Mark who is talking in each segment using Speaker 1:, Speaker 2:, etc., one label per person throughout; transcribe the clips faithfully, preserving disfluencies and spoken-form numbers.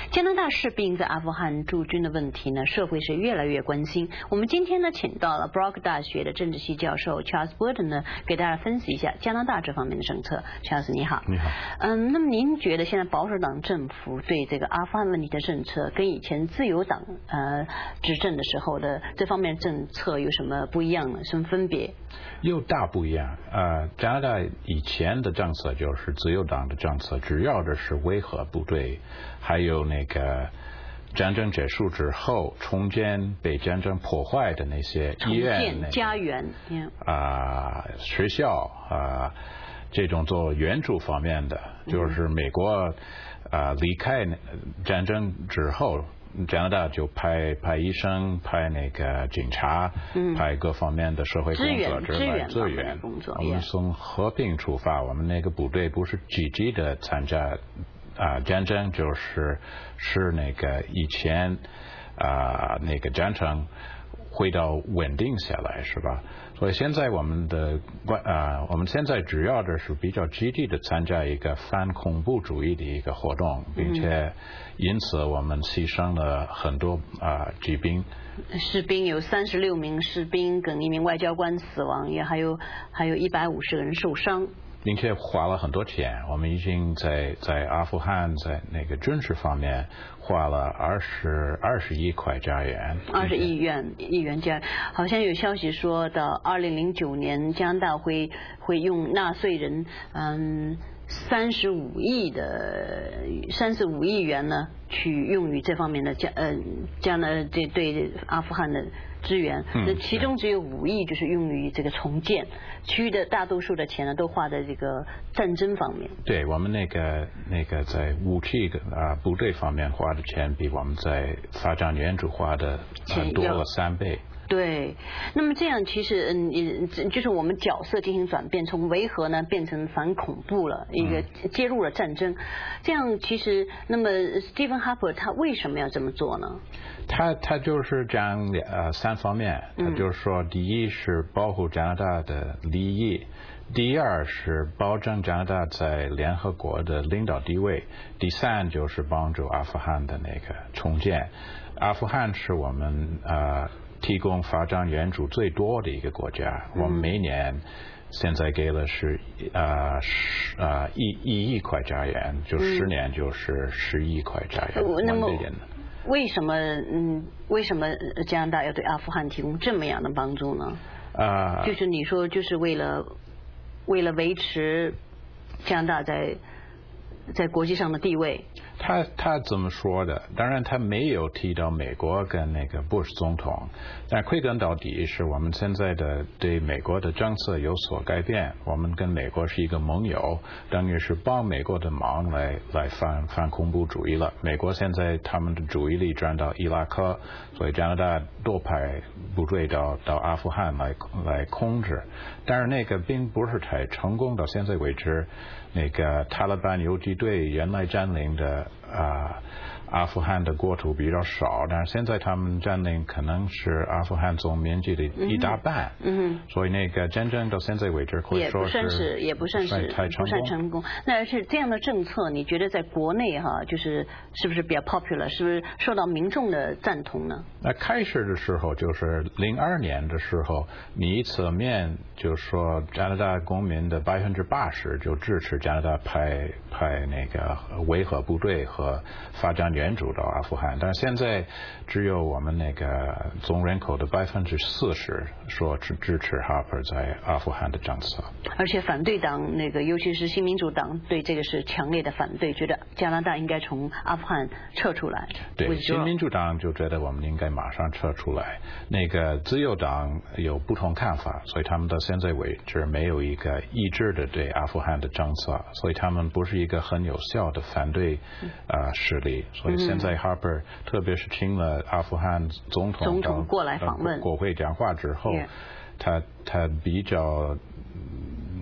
Speaker 1: 加拿大士兵在阿富汗驻军的问题呢，社会是越来越关心。我们今天呢，请到了 Brock 大学的政治系教授 Charles Burton 呢，给大家分析一下加拿大这方面的政策。Charles 你好。
Speaker 2: 你好。
Speaker 1: 嗯，那么您觉得现在保守党政府对这个阿富汗问题的政策，跟以前自由党呃执政的时候的这方面政策有什么不一样呢？什么分别？
Speaker 2: 有大不一样。呃，加拿大以前的政策就是自由党的政策，主要的是维和部队，还有那个战争结束之后重建被战争破坏的那些医院、
Speaker 1: 重建家园
Speaker 2: 啊、呃、学校啊、呃，这种做援助方面的，就是美国啊、呃、离开战争之后。加拿大就派派医生，派那个警察，嗯、派各方面的社会工作者来支援
Speaker 1: 工作。
Speaker 2: 我们从和平出发，我们那个部队不是积极的参加啊、呃、战争，就是是那个以前啊、呃、那个战争回到稳定下来，是吧？所以现在我们的啊、呃，我们现在主要的是比较积极的参加一个反恐怖主义的一个活动，并且因此我们牺牲了很多啊、呃、士兵。
Speaker 1: 士兵有三十六名士兵跟一名外交官死亡，也还有还有一百五十个人受伤。
Speaker 2: 并且花了很多钱，我们已经在在阿富汗在那个军事方面花了二十二十亿块加元，
Speaker 1: 二十亿元亿元加，好像有消息说到二零零九年加拿大会会用纳税人嗯三十五亿的三十五亿元呢，去用于这方面的加呃加拿这对阿富汗的支援，那其中只有五亿就是用于这个重建，其余的大多数的钱呢都花在这个战争方面。
Speaker 2: 对，我们那个那个在武器啊、呃、部队方面花的钱比我们在发展援助花的、呃、多了三倍。
Speaker 1: 对，那么这样其实嗯，就是我们角色进行转变，从维和呢变成反恐怖了，一个介入了战争。这样其实，那么 Stephen Harper 他为什么要这么做呢？
Speaker 2: 他他就是讲呃三方面，他就是说，第一是保护加拿大的利益，第二是保证加拿大在联合国的领导地位，第三就是帮助阿富汗的那个重建。阿富汗是我们呃。提供发展援助最多的一个国家，我们每年现在给了是呃十呃一一亿块加元，就十年就是十亿块加元。
Speaker 1: 那么为什么嗯为什么加拿大要对阿富汗提供这么样的帮助呢？啊、呃，就是你说就是为了为了维持加拿大在在国际上的地位。
Speaker 2: 他他怎么说的？当然他没有提到美国跟那个布什总统，但归根到底是我们现在的对美国的政策有所改变，我们跟美国是一个盟友，等于是帮美国的忙来来反反恐怖主义了。美国现在他们的注意力转到伊拉克，所以加拿大多派部队到到阿富汗来来控制，但是那个并不是太成功，到现在为止。那个塔利班游击队原来占领的啊、呃、阿富汗的国土比较少，但是现在他们占领可能是阿富汗总面积的一大半，嗯嗯，所以那个真正到现在为止可以说
Speaker 1: 是也不算是也不算是不算成功。那是这样的政策，你觉得在国内哈，就是是不是比较 popular， 是不是受到民众的赞同呢？
Speaker 2: 那开始的时候就是零二年的时候，你一侧面就说加拿大公民的百分之八十就支持加拿大派派那个维和部队和发展援助到阿富汗，但是现在只有我们那个总人口的百分之四十说支支持 Harper 在阿富汗的政策，
Speaker 1: 而且反对党那个尤其是新民主党对这个是强烈的反对，觉得加拿大应该从阿富汗撤出来。
Speaker 2: 对，新民主党就觉得我们应该马上撤出来，那个自由党有不同看法，所以他们到现在为止没有一个一致的对阿富汗的政策，所以他们不是一个很有效的反对啊、呃、势力，所以现在 Harper 特别是请了阿富汗总统
Speaker 1: 总统过来访问
Speaker 2: 国会讲话之后，
Speaker 1: yeah.
Speaker 2: 他他比较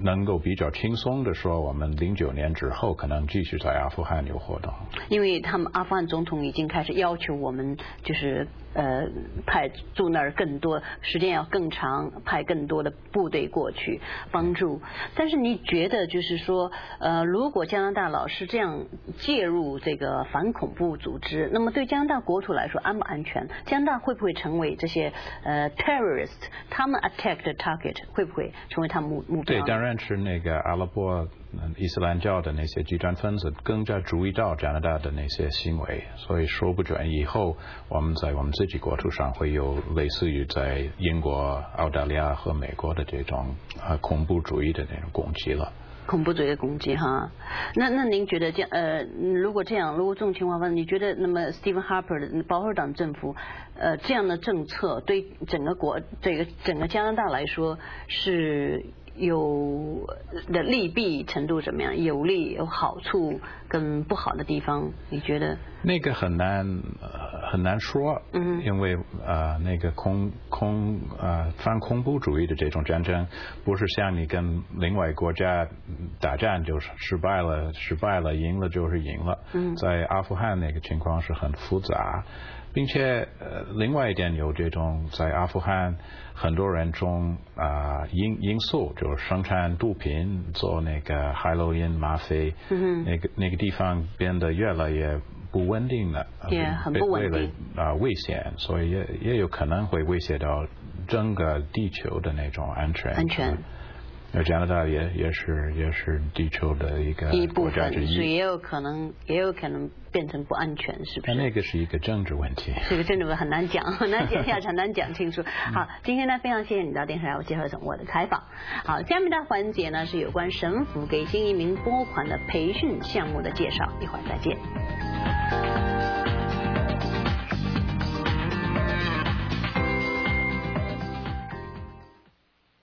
Speaker 2: 能够比较轻松的说，我们零九年之后可能继续在阿富汗有活动。
Speaker 1: 因为他们阿富汗总统已经开始要求我们，就是呃派驻那儿更多，时间要更长，派更多的部队过去帮助。但是你觉得就是说，呃，如果加拿大老是这样介入这个反恐怖组织，那么对加拿大国土来说安不安全？加拿大会不会成为这些呃 terrorist 他们 attack 的 target， 会不会成为他们目目标？
Speaker 2: 对，当然是那个阿拉伯伊斯兰教的那些极端分子更加注意到加拿大的那些行为，所以说不准以后我们在我们自己国土上会有类似于在英国、澳大利亚和美国的这种呃恐怖主义的那种攻击了。
Speaker 1: 恐怖主义的攻击哈，那那您觉得这样呃，如果这样，如果这种情况发生，你觉得那么 Stephen Harper 的保守党政府呃这样的政策对整个国这个整个加拿大来说是有的利弊程度怎么样？有利有好处跟不好的地方，你觉得？
Speaker 2: 那个很难、呃、很难说，嗯，因为呃那个空空呃反恐怖主义的这种战争，不是像你跟另外国家打战就是失败了，失败了赢了就是赢了。嗯，在阿富汗那个情况是很复杂。并且呃，另外一点有这种在阿富汗很多人中啊、呃、因因素就是生产毒品，做那个海洛因、吗啡，嗯、那个那个地方变得越来越不稳定了，
Speaker 1: 也、yeah, 很不稳定
Speaker 2: 啊、呃、危险，所以也也有可能会威胁到整个地球的那种安全。
Speaker 1: 安全。
Speaker 2: 而加拿大也也是也是地球的一个
Speaker 1: 一部分，所以也有可能也有可能变成不安全，是不是？
Speaker 2: 那个是一个政治问题，
Speaker 1: 这个政治问题很难讲，很难讲下去，很难讲清楚。好，今天呢非常谢谢你到电视来我接受我的采访。好，下面的环节呢是有关神父给新移民拨款的培训项目的介绍，一会儿再见。